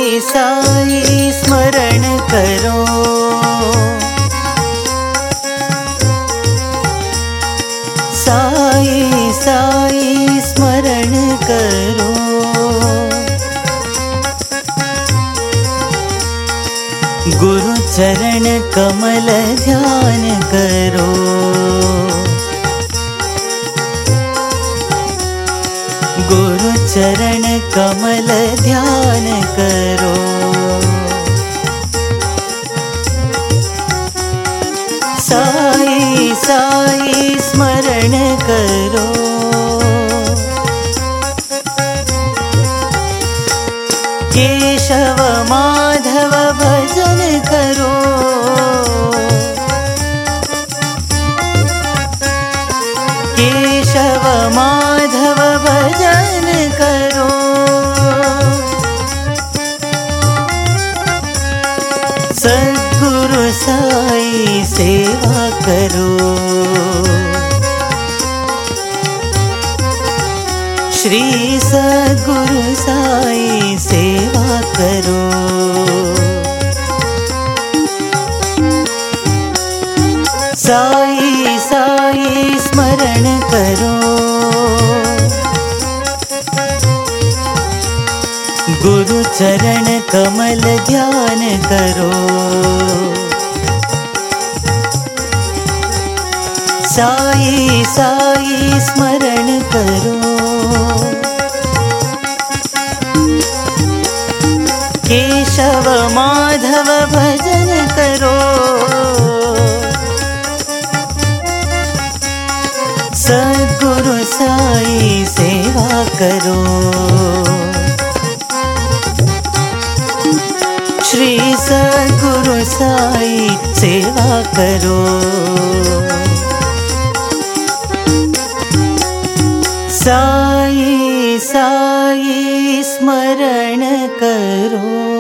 साई स्मरण करो। साई साई स्मरण करो। गुरु चरण कमल ध्यान करो। गुरु चरण कमल ध्यान करो। साई साई स्मरण करो। केशव माधव भजन करो। केशव माधव भजन करो। सद्गुरु साई सेवा करो। श्री सद्गुरु साई सेवा करो। साई साई स्मरण करो। गुरु चरण कमल ध्यान करो। साई साई स्मरण करो। केशव माधव भजन करो। सद्गुरु साई सेवा करो। श्री सद्गुरु साई सेवा करो। साई साई स्मरण करो।